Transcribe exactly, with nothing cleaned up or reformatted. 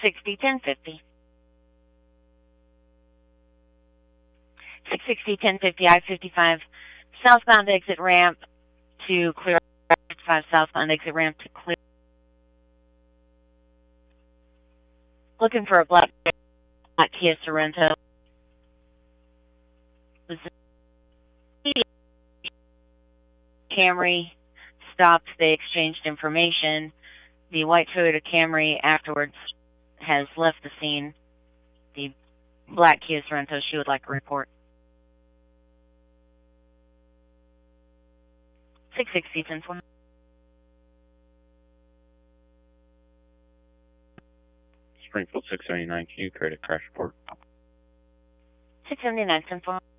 sixty, ten fifty. six sixty, ten fifty, I fifty-five, southbound exit ramp to clear. fifty-five southbound exit ramp to clear. Looking for a black, black Kia Sorento. Camry stopped. They exchanged information. The white Toyota Camry afterwards has left the scene. The black Kia Sorento, she would like a report. six sixty, ten twenty. Springfield six seventy-nine, can you create a crash report? six seventy-nine, ten twenty.